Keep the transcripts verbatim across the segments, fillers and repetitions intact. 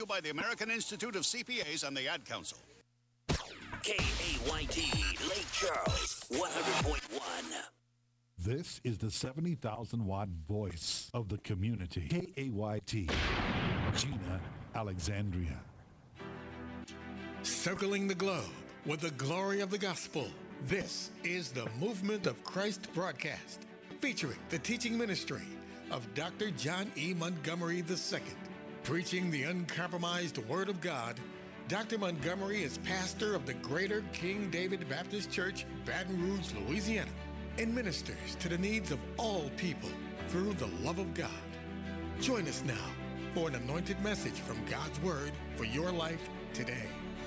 By the American Institute of C P As and the Ad Council. K A Y T, Lake Charles, one hundred point one. This is the seventy thousand watt voice of the community. K A Y T, Gina Alexandria. Circling the globe with the glory of the gospel. This is the Movement of Christ broadcast, featuring the teaching ministry of Doctor John E. Montgomery the Second. Preaching the uncompromised Word of God, Doctor Montgomery is pastor of the Greater King David Baptist Church, Baton Rouge, Louisiana, and ministers to the needs of all people through the love of God. Join us now for an anointed message from God's Word for your life today.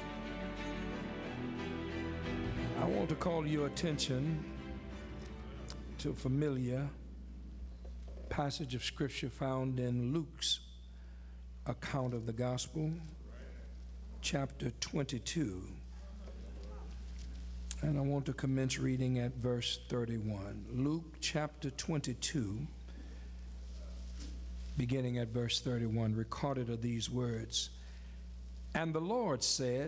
I want to call your attention to a familiar passage of Scripture found in Luke's account of the gospel, chapter twenty-two, and I want to commence reading at verse thirty-one. Luke chapter twenty-two, beginning at verse thirty-one, recorded are these words: "And the Lord said,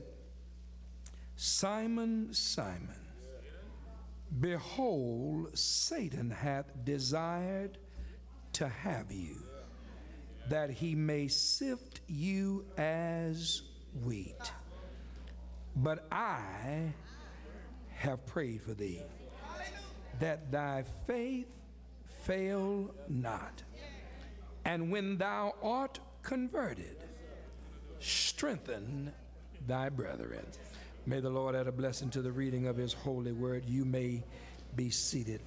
Simon, Simon, behold, Satan hath desired to have you, that he may sift you as wheat. But I have prayed for thee, that thy faith fail not. And when thou art converted, strengthen thy brethren." May the Lord add a blessing to the reading of his holy word. You may be seated.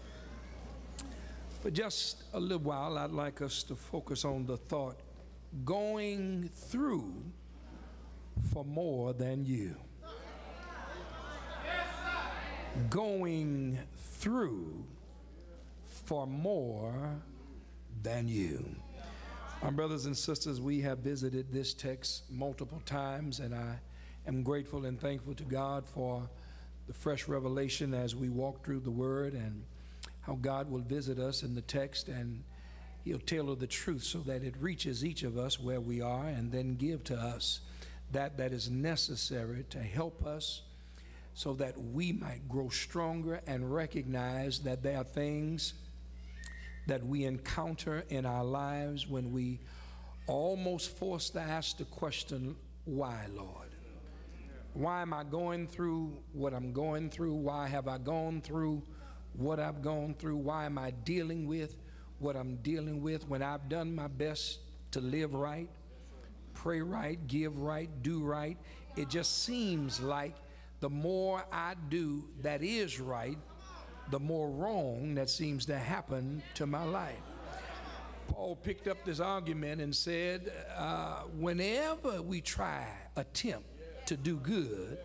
For just a little while, I'd like us to focus on the thought, going through for more than you. Going through for more than you. My brothers and sisters, we have visited this text multiple times, and I am grateful and thankful to God for the fresh revelation as we walk through the Word, and how God will visit us in the text, and he'll tailor the truth so that it reaches each of us where we are, and then give to us that that is necessary to help us so that we might grow stronger and recognize that there are things that we encounter in our lives when we almost forced to ask the question, why, Lord? Why am I going through what I'm going through? Why have I gone through what I've gone through? Why am I dealing with what I'm dealing with when I've done my best to live right, pray right, give right, do right? It just seems like the more I do that is right, the more wrong that seems to happen to my life. Paul picked up this argument and said, uh, whenever we try, attempt to do good,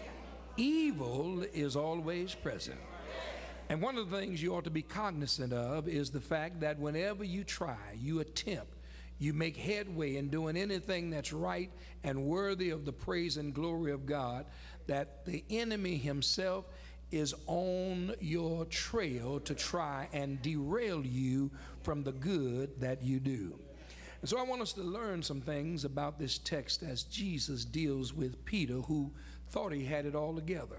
evil is always present. And one of the things you ought to be cognizant of is the fact that whenever you try, you attempt, you make headway in doing anything that's right and worthy of the praise and glory of God, that the enemy himself is on your trail to try and derail you from the good that you do. And so I want us to learn some things about this text as Jesus deals with Peter, who thought he had it all together.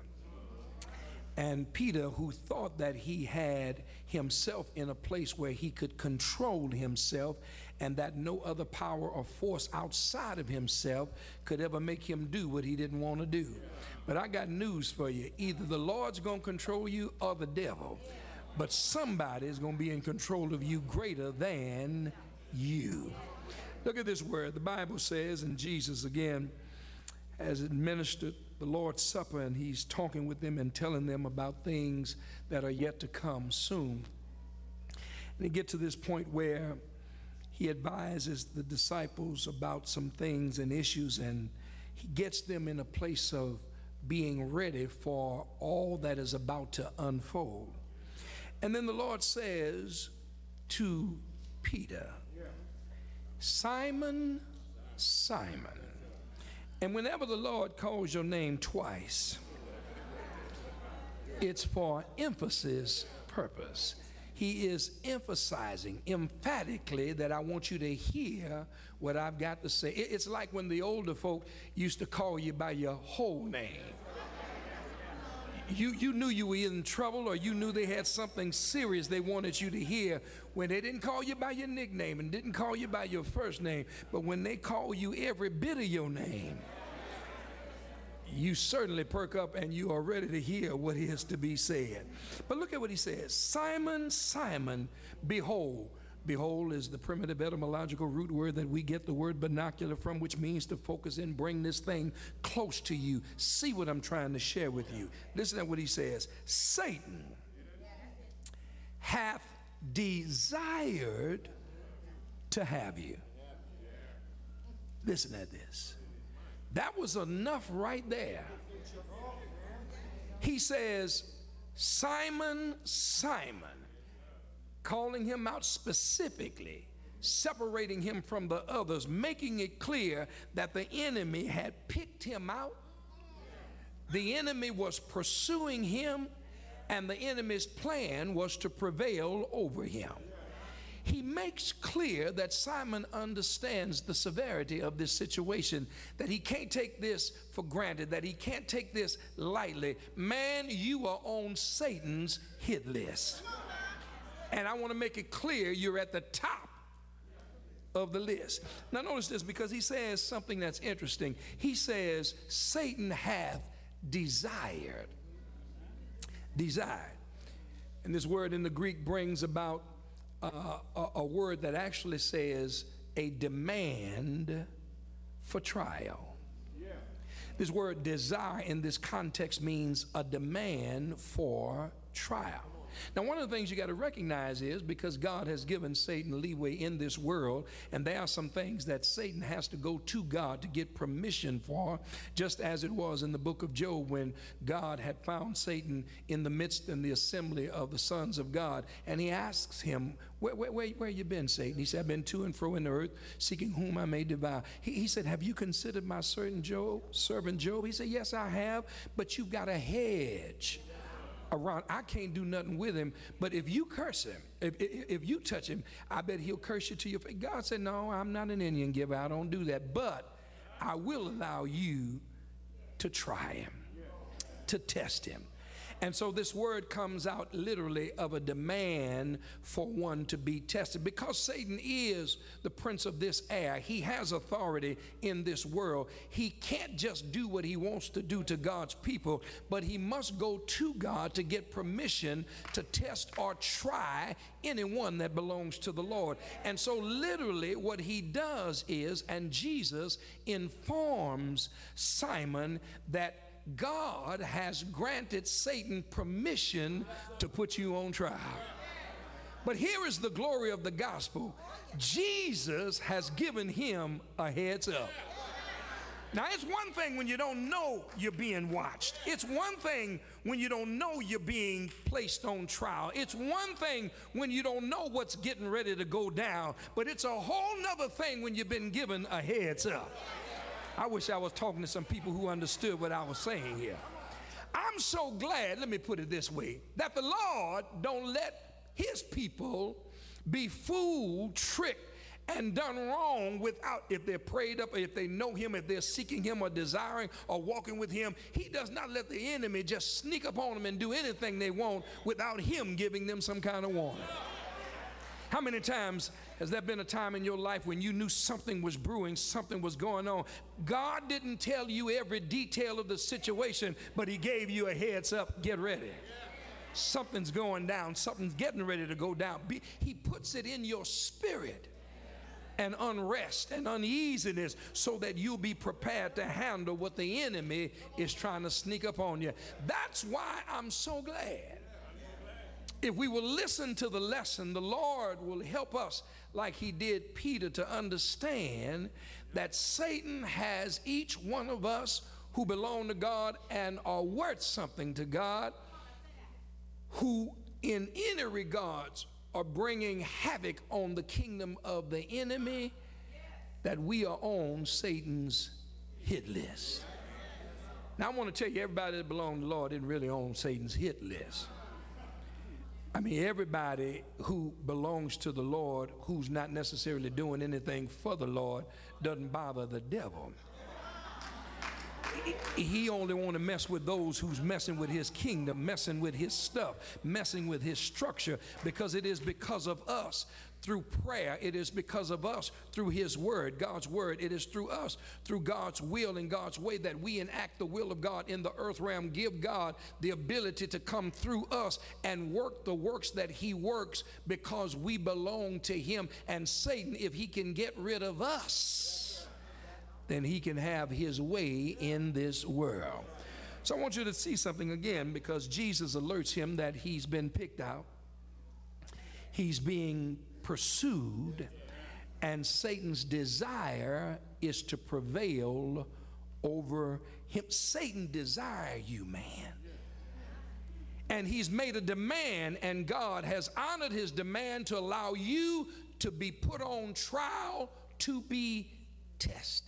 And Peter, who thought that he had himself in a place where he could control himself and that no other power or force outside of himself could ever make him do what he didn't want to do. But I got news for you. Either the Lord's going to control you or the devil. But somebody is going to be in control of you greater than you. Look at this word. The Bible says, and Jesus again has administered the Lord's Supper, and he's talking with them and telling them about things that are yet to come soon. And he gets to this point where he advises the disciples about some things and issues, and he gets them in a place of being ready for all that is about to unfold. And then the Lord says to Peter, Simon, Simon. And whenever the Lord calls your name twice, it's for emphasis purpose. he is emphasizing emphatically that I want you to hear what I've got to say. It's like when the older folk used to call you by your whole name. You, you knew you were in trouble, or you knew they had something serious they wanted you to hear when they didn't call you by your nickname and didn't call you by your first name, but when they call you every bit of your name, you certainly perk up and you are ready to hear what is to be said. But look at what he says. Simon, Simon, behold. Behold is the primitive etymological root word that we get the word binocular from, which means to focus in, bring this thing close to you. See what I'm trying to share with you. Listen to what he says. Satan hath desired to have you. Listen at this. That was enough right there. He says, Simon, Simon, calling him out specifically, separating him from the others, making it clear that the enemy had picked him out. The enemy was pursuing him, and the enemy's plan was to prevail over him. He makes clear that Simon understands the severity of this situation, that he can't take this for granted, that he can't take this lightly. Man, you are on Satan's hit list. And I want to make it clear you're at the top of the list. Now notice this, because he says something that's interesting. He says, Satan hath desired. Desired. And this word in the Greek brings about uh, a, a word that actually says a demand for trial. Yeah. This word desire in this context means a demand for trial. Now, one of the things you got to recognize is because God has given Satan leeway in this world, and there are some things that Satan has to go to God to get permission for, just as it was in the book of Job when God had found Satan in the midst in the assembly of the sons of God, and he asks him, where, where, where, where you been, Satan? He said, I've been to and fro in the earth, seeking whom I may devour. He, he said, have you considered my servant Job, servant Job? He said, yes, I have, but you've got a hedge around. I can't do nothing with him, but if you curse him, if, if, if you touch him, I bet he'll curse you to your face. God said, no, I'm not an Indian giver. I don't do that, but I will allow you to try him, to test him. And so this word comes out literally of a demand for one to be tested, because Satan is the prince of this air. He has authority in this world. He can't just do what he wants to do to God's people, but he must go to God to get permission to test or try anyone that belongs to the Lord. And so literally what he does is, and Jesus informs Simon that God has granted Satan permission to put you on trial. But here is the glory of the gospel. Jesus has given him a heads up. Now, it's one thing when you don't know you're being watched. It's one thing when you don't know you're being placed on trial. It's one thing when you don't know what's getting ready to go down. But it's a whole nother thing when you've been given a heads up. I wish I was talking to some people who understood what I was saying here. I'm so glad, let me put it this way, that the Lord don't let his people be fooled, tricked, and done wrong without, if they're prayed up, or if they know him, if they're seeking him or desiring or walking with him. He does not let the enemy just sneak up on them and do anything they want without him giving them some kind of warning. How many times has there been a time in your life when you knew something was brewing, something was going on? God didn't tell you every detail of the situation, but he gave you a heads up. Get ready. Something's going down. Something's getting ready to go down. Be, he puts it in your spirit, and unrest and uneasiness, so that you'll be prepared to handle what the enemy is trying to sneak up on you. That's why I'm so glad. If we will listen to the lesson, the Lord will help us, like he did Peter, to understand that Satan has each one of us who belong to God and are worth something to God, who in any regards are bringing havoc on the kingdom of the enemy, that we are on Satan's hit list. Now I want to tell you, everybody that belongs to the Lord isn't really on Satan's hit list. I mean, everybody who belongs to the Lord, who's not necessarily doing anything for the Lord, doesn't bother the devil. He only want to mess with those who's messing with his kingdom, messing with his stuff, messing with his structure, because it is because of us through prayer. It is because of us through his word, God's word. It is through us, through God's will and God's way, that we enact the will of God in the earth realm. Give God the ability to come through us and work the works that he works, because we belong to him. And Satan, if he can get rid of us, then he can have his way in this world. So I want you to see something again, because Jesus alerts him that he's been picked out. He's being pursued, and Satan's desire is to prevail over him. Satan desires you, man. And he's made a demand, and God has honored his demand to allow you to be put on trial, to be tested.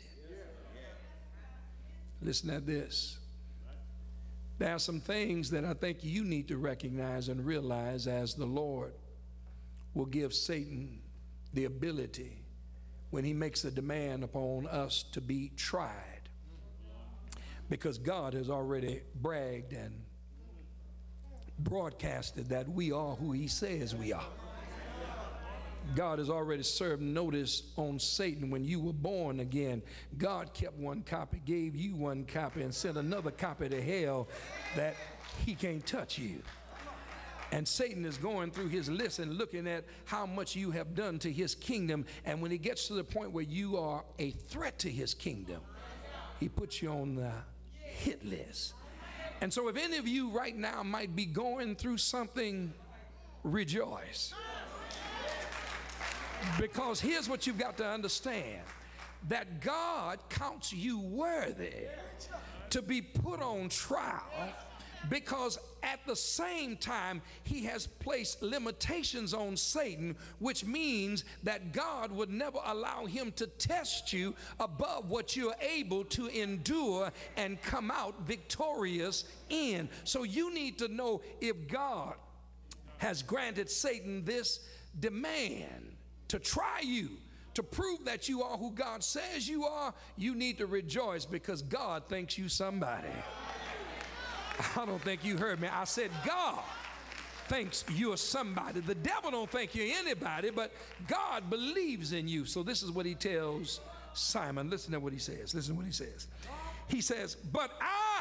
Listen at this. There are some things that I think you need to recognize and realize as the Lord will give Satan the ability, when he makes a demand upon us, to be tried. Because God has already bragged and broadcasted that we are who he says we are. God has already served notice on Satan. When you were born again, God kept one copy, gave you one copy, and sent another copy to hell that he can't touch you. And Satan is going through his list and looking at how much you have done to his kingdom. And when he gets to the point where you are a threat to his kingdom, he puts you on the hit list. And so if any of you right now might be going through something, rejoice. Because here's what you've got to understand, that God counts you worthy to be put on trial, because at the same time he has placed limitations on Satan, which means that God would never allow him to test you above what you're able to endure and come out victorious in. So you need to know, if God has granted Satan this demand to try you, to prove that you are who God says you are, you need to rejoice, because God thinks you somebody. I don't think you heard me. I said God thinks you're somebody. The devil don't think you're anybody, but God believes in you. So this is what he tells Simon. Listen to what he says. Listen to what he says. He says, but I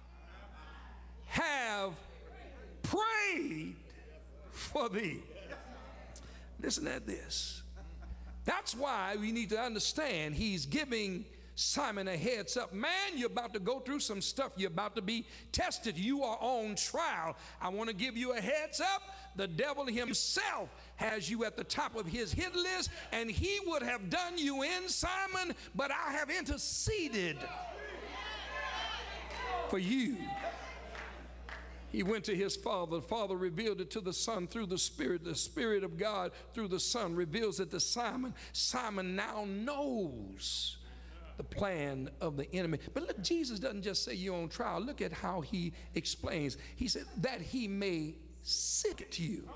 have prayed for thee. Listen at this. That's why we need to understand he's giving Simon a heads up. Man, you're about to go through some stuff. You're about to be tested. You are on trial. I want to give you a heads up. The devil himself has you at the top of his hit list, and he would have done you in, Simon, but I have interceded for you. He went to his father. The father revealed it to the son through the Spirit. The Spirit of God through the Son reveals it to Simon. Simon now knows the plan of the enemy. But look, Jesus doesn't just say you're on trial. Look at how he explains. He said that he may sift you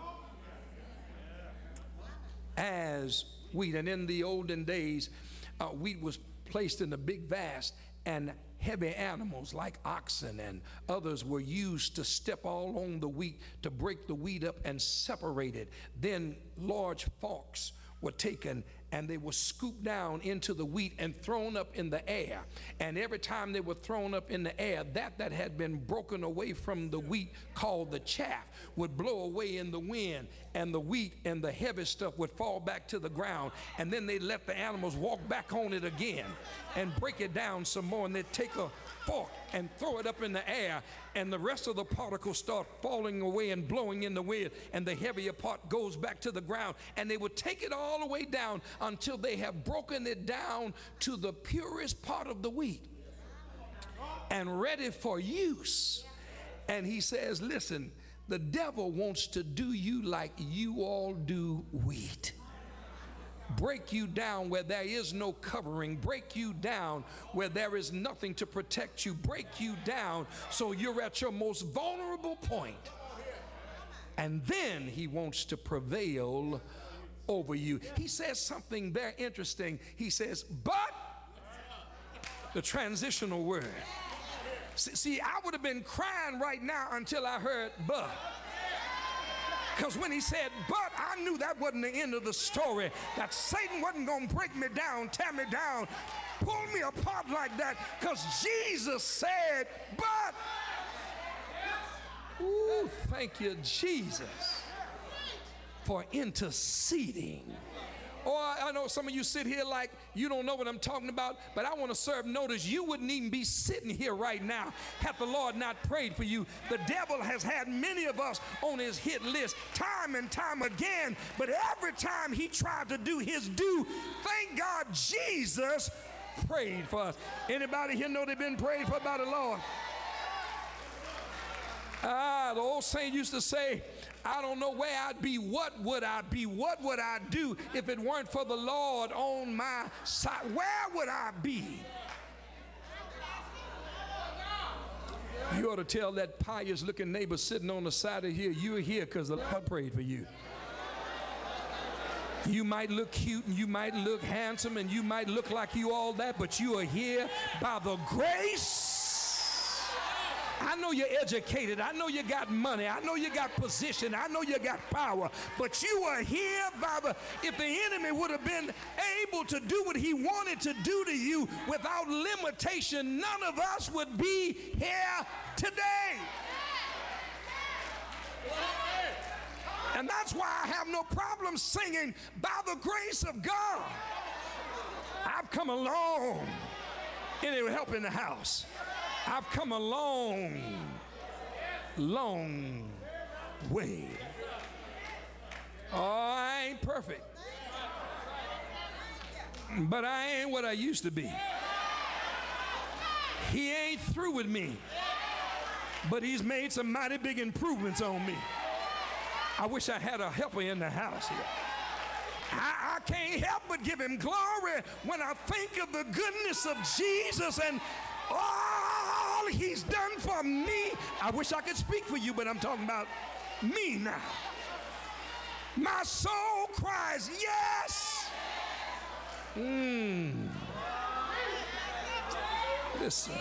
as wheat. And in the olden days, uh, wheat was placed in a big vast, and heavy animals like oxen and others were used to step all on the wheat to break the wheat up and separate it. Then large forks were taken, and they were scooped down into the wheat and thrown up in the air. And every time they were thrown up in the air, that that had been broken away from the wheat, called the chaff, would blow away in the wind, and the wheat and the heavy stuff would fall back to the ground. And then they let the animals walk back on it again and break it down some more, and they'd take a fork and throw it up in the air, and the rest of the particles start falling away and blowing in the wind, and the heavier part goes back to the ground, and they would take it all the way down until they have broken it down to the purest part of the wheat and ready for use. And he says, listen, the devil wants to do you like you all do wheat. Break you down where there is no covering. Break you down where there is nothing to protect you. Break you down so you're at your most vulnerable point. and then he wants to prevail over you. He says something very interesting. He says, but, the transitional word. See, see I would have been crying right now until I heard but. Because when he said but, I knew that wasn't the end of the story, that Satan wasn't going to break me down, tear me down, pull me apart like that, because Jesus said but. Ooh, thank you, Jesus, for interceding. Or I know some of you sit here like you don't know what I'm talking about, but I want to serve notice. You wouldn't even be sitting here right now had the Lord not prayed for you. The devil has had many of us on his hit list time and time again, but every time he tried to do his due, thank God Jesus prayed for us. Anybody here know they've been prayed for by the Lord? Ah, the old saint used to say, I don't know where I'd be, what would I be, what would I do if it weren't for the Lord on my side? Where would I be? You ought to tell that pious looking neighbor sitting on the side of here, you're here because the Lord prayed for you. You might look cute and you might look handsome and you might look like you all that, but you are here by the grace. I know you're educated. I know you got money. I know you got position. I know you got power. But you are here by the, if the enemy would have been able to do what he wanted to do to you without limitation, none of us would be here today. And that's why I have no problem singing, by the grace of God, I've come a long, any help in the house. I've come a long, long way. Oh, I ain't perfect, but I ain't what I used to be. He ain't through with me, but he's made some mighty big improvements on me. I wish I had a helper in the house here. I, I can't help but give him glory when I think of the goodness of Jesus and all he's done for me. I wish I could speak for you, but I'm talking about me now. My soul cries, yes. Mm. Listen,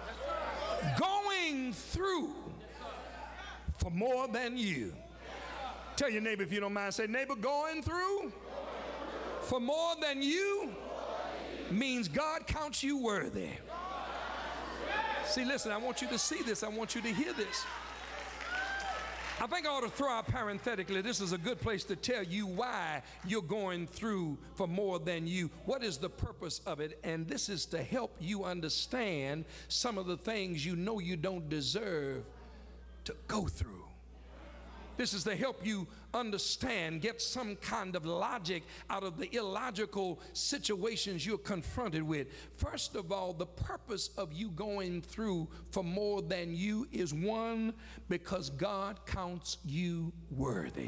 going through for more than you. Tell your neighbor, if you don't mind, say, neighbor, going through for more than you means God counts you worthy. See, listen, I want you to see this. I want you to hear this. I think I ought to throw out parenthetically, this is a good place to tell you why you're going through for more than you. What is the purpose of it? And this is to help you understand some of the things you know you don't deserve to go through. This is to help you understand, get some kind of logic out of the illogical situations you're confronted with. First of all, the purpose of you going through for more than you is, one, because God counts you worthy.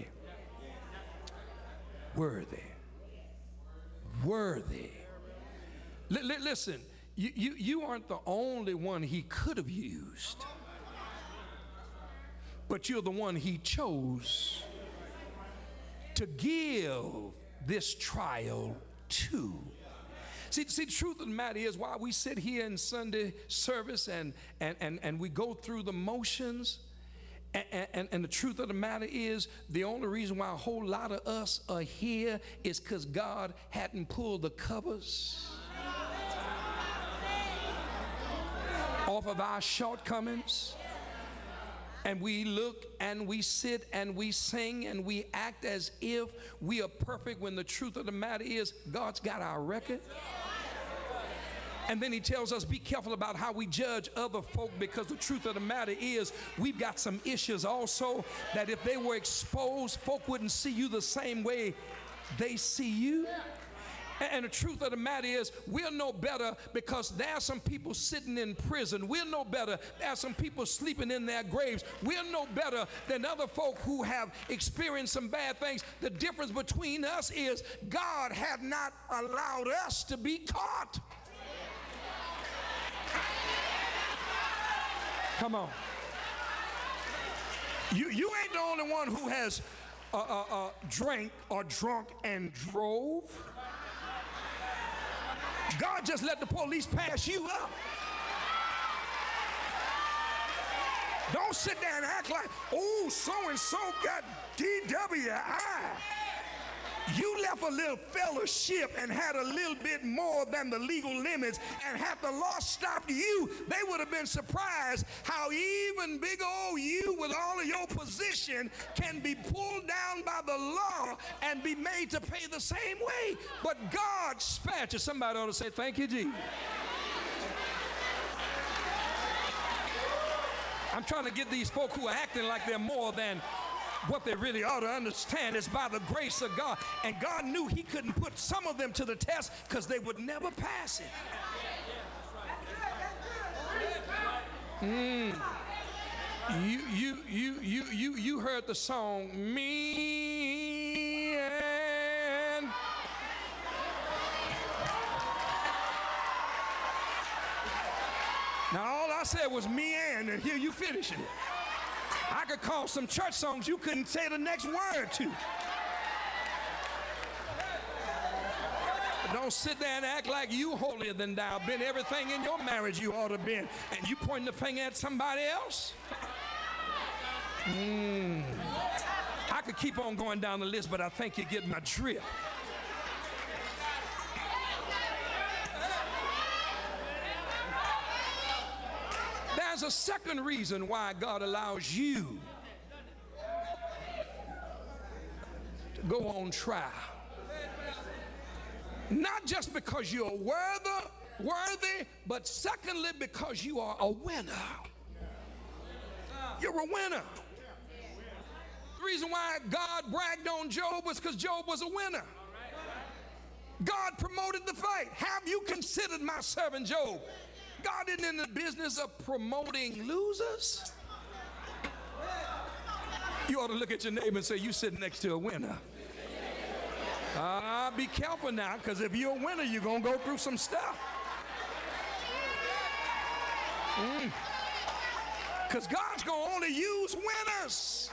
Worthy. Worthy. L- l- listen, you, you, you aren't the only one he could have used, but you're the one he chose to give this trial to. See, see, the truth of the matter is, while we sit here in Sunday service and, and, and, and we go through the motions, and, and, and the truth of the matter is, the only reason why a whole lot of us are here is because God hadn't pulled the covers off of our shortcomings. And we look and we sit and we sing and we act as if we are perfect, when the truth of the matter is God's got our record. And then he tells us, be careful about how we judge other folk, because the truth of the matter is we've got some issues also that if they were exposed, folk wouldn't see you the same way they see you. And the truth of the matter is, we'll know better because there are some people sitting in prison. We'll know better. There are some people sleeping in their graves. We'll know better than other folk who have experienced some bad things. The difference between us is God had not allowed us to be caught. Come on. You, you ain't the only one who has uh, uh, uh, drank or drunk and drove. God just let the police pass you up. Don't sit there and act like, oh, so-and-so got D W I. You left a little fellowship and had a little bit more than the legal limits, and had the law stopped you, they would have been surprised how even big old you with all of your position can be pulled down by the law and be made to pay the same way. But God spared you. Somebody ought to say, thank you, Jesus. I'm trying to get these folk who are acting like they're more than what they really ought to understand is by the grace of God. And God knew he couldn't put some of them to the test because they would never pass it. Mm. You, you, you, you, you, you heard the song, Me and... Now all I said was me and, and here you finishing it. I could call some church songs you couldn't say the next word to. Don't sit there and act like you holier than thou. Been everything in your marriage you ought to been, and you pointing the finger at somebody else. Mm. I could keep on going down the list, but I think you get my drift. There's a second reason why God allows you to go on trial. Not just because you're worthy, worthy, but secondly because you are a winner. You're a winner. The reason why God bragged on Job was because Job was a winner. God promoted the fight. Have you considered my servant Job? God isn't in the business of promoting losers. You ought to look at your neighbor and say, you sitting next to a winner. Ah, uh, be careful now, because if you're a winner, you're going to go through some stuff. Because mm. God's going to only use winners.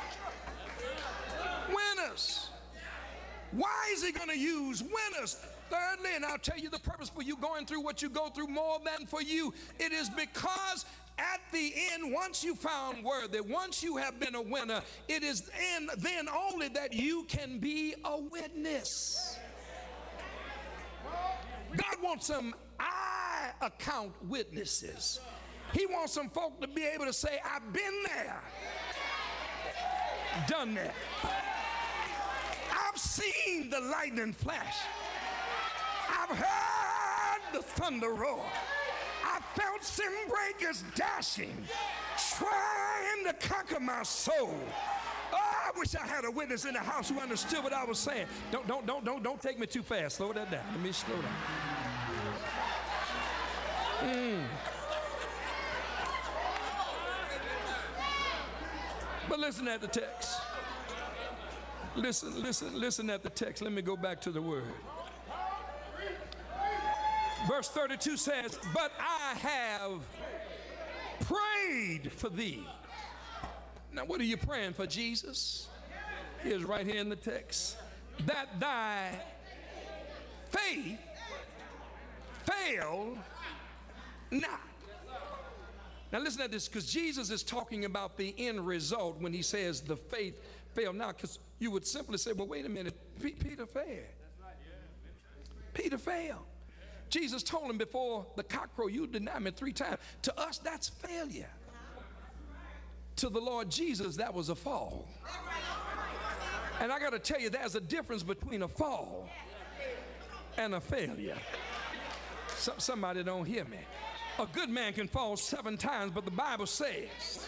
Winners. Why is he going to use winners? Thirdly, and I'll tell you the purpose for you going through what you go through more than for you. It is because at the end, once you found worthy, once you have been a winner, it is in, then only that you can be a witness. God wants some eye account witnesses. He wants some folk to be able to say, I've been there, done that. I've seen the lightning flash. I've heard the thunder roar. I felt sin breakers dashing, trying to conquer my soul. Oh, I wish I had a witness in the house who understood what I was saying. Don't, don't, don't, don't, don't take me too fast. Slow that down. Let me slow down. Mm. But listen at the text. Listen, listen, listen at the text. Let me go back to the word. Verse thirty-two says, but I have prayed for thee. Now, what are you praying for, Jesus? Here's right here in the text. That thy faith fail not. Now, listen to this, because Jesus is talking about the end result when he says the faith failed not. Because you would simply say, well, wait a minute, P- Peter failed. Peter failed. Jesus told him before the cock crow, you deny me three times. To us, that's failure. To the Lord Jesus, that was a fall. And I got to tell you, there's a difference between a fall and a failure. So, somebody don't hear me. A good man can fall seven times, but the Bible says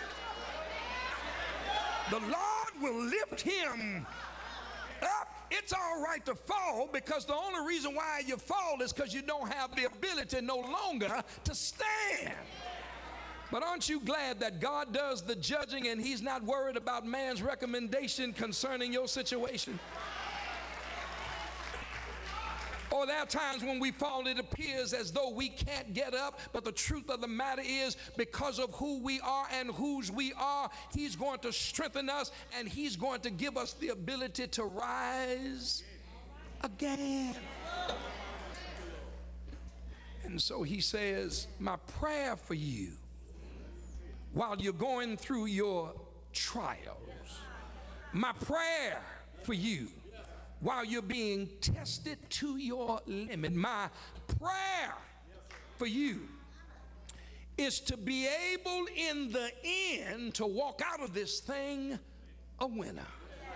the Lord will lift him up. It's all right to fall, because the only reason why you fall is because you don't have the ability no longer to stand. But aren't you glad that God does the judging and he's not worried about man's recommendation concerning your situation? Or there are times when we fall, it appears as though we can't get up, but the truth of the matter is, because of who we are and whose we are, he's going to strengthen us, and he's going to give us the ability to rise again. And so he says, my prayer for you while you're going through your trials, my prayer for you while you're being tested to your limit, my prayer for you is to be able in the end to walk out of this thing a winner.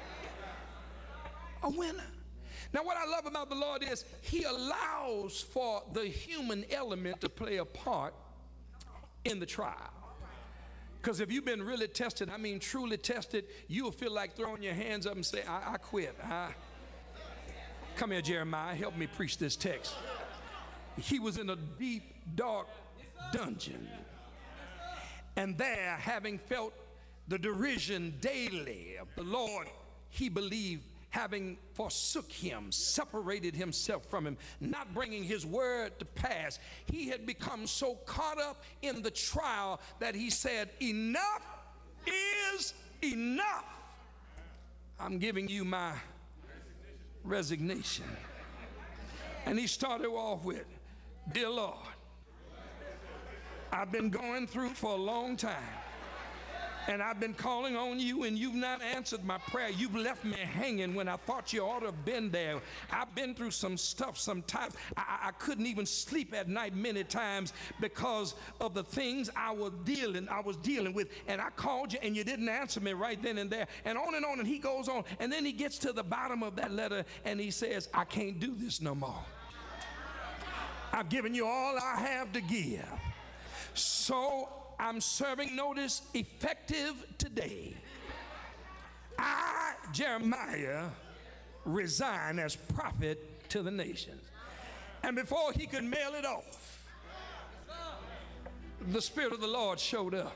A winner. Now, what I love about the Lord is he allows for the human element to play a part in the trial. Because if you've been really tested, I mean truly tested, you'll feel like throwing your hands up and say, I, I quit. I... Come here, Jeremiah, help me preach this text. He was in a deep, dark dungeon. And there, having felt the derision daily of the Lord, he believed, having forsook him, separated himself from him, not bringing his word to pass, he had become so caught up in the trial that he said, enough is enough. I'm giving you my resignation. And he started off with, dear Lord, I've been going through for a long time, and I've been calling on you, and you've not answered my prayer. You've left me hanging when I thought you ought to have been there. I've been through some stuff sometimes. I, I couldn't even sleep at night many times because of the things I was dealing, I was dealing with. And I called you, and you didn't answer me right then and there. And on and on, and he goes on. And then he gets to the bottom of that letter, and he says, I can't do this no more. I've given you all I have to give. So I'm serving notice effective today. I, Jeremiah, resign as prophet to the nations. And before he could mail it off, the Spirit of the Lord showed up.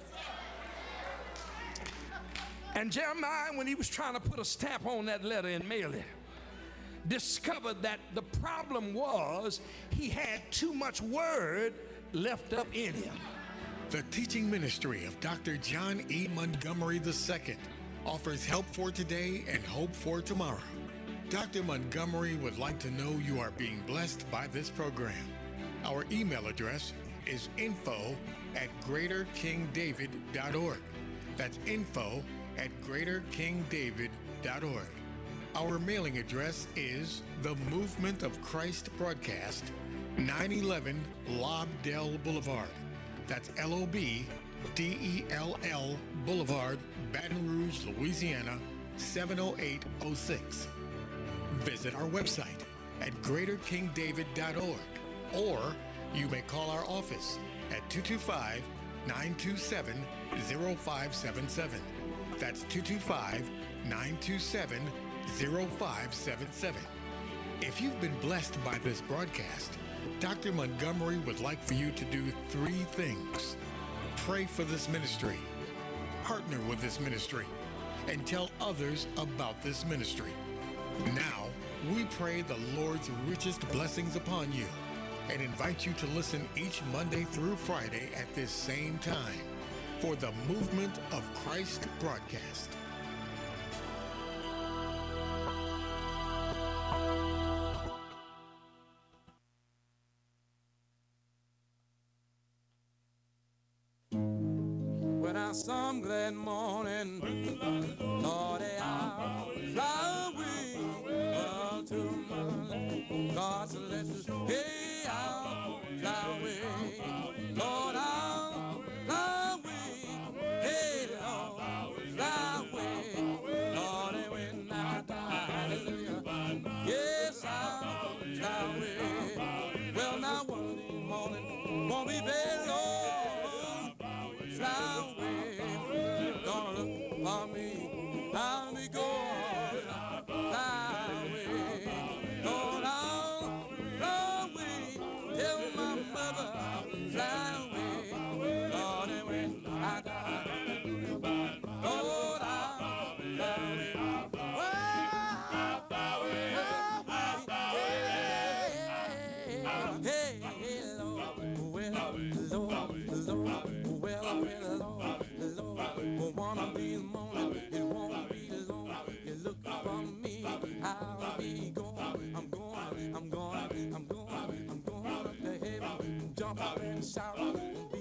And Jeremiah, when he was trying to put a stamp on that letter and mail it, discovered that the problem was he had too much word left up in him. The teaching ministry of Doctor John E. Montgomery the Second offers help for today and hope for tomorrow. Doctor Montgomery would like to know you are being blessed by this program. Our email address is info at greater king david dot org. That's info at greater king david dot org. Our mailing address is The Movement of Christ Broadcast, nine eleven Lobdell Boulevard. That's L O B D E L L Boulevard, Baton Rouge, Louisiana, seven oh eight oh six. Visit our website at greater king david dot org, or you may call our office at two two five, nine two seven, zero five seven seven. That's two two five, nine two seven, zero five seven seven. If you've been blessed by this broadcast, Doctor Montgomery would like for you to do three things. Pray for this ministry, partner with this ministry, and tell others about this ministry. Now, we pray the Lord's richest blessings upon you and invite you to listen each Monday through Friday at this same time for the Movement of Christ broadcast. Some glad morning, Lord, I'll fly away uh, to my land. God said, hey, I'll fly away. Lord, I'll fly away. Hey, Lord, fly away. Lord, and when I die, hallelujah. Yes, I'll fly away. Well, now one morning won't be very long. Fly away. For me, I'll be going, fly away. Lord, I'll fly away. Tell my mother, fly away. Lord, and when I die, Lord, I'll fly away. Well, I'll fly away. I'll fly away. Lord, well, well, Lord, Lord, one of these mornings.